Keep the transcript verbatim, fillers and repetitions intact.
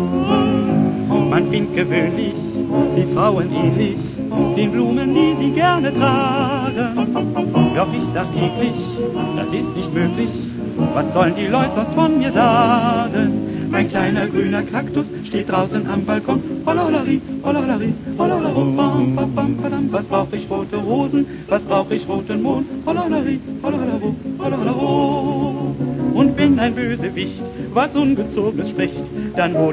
Man findet gewöhnlich die Frauen ähnlich den Blumen, die sie gerne tragen. Doch ich sag täglich, das ist nicht möglich, was sollen die Leute sonst von mir sagen? Mein kleiner grüner Kaktus steht draußen am Balkon. Hollolari, hollolari, hollolaro, bam, bam, bam, badam. Was brauch ich rote Rosen, was brauch ich roten Mond? Hollolari, hollolaro, hollolaro. Und wenn ein Bösewicht was Ungezogenes spricht, dann hol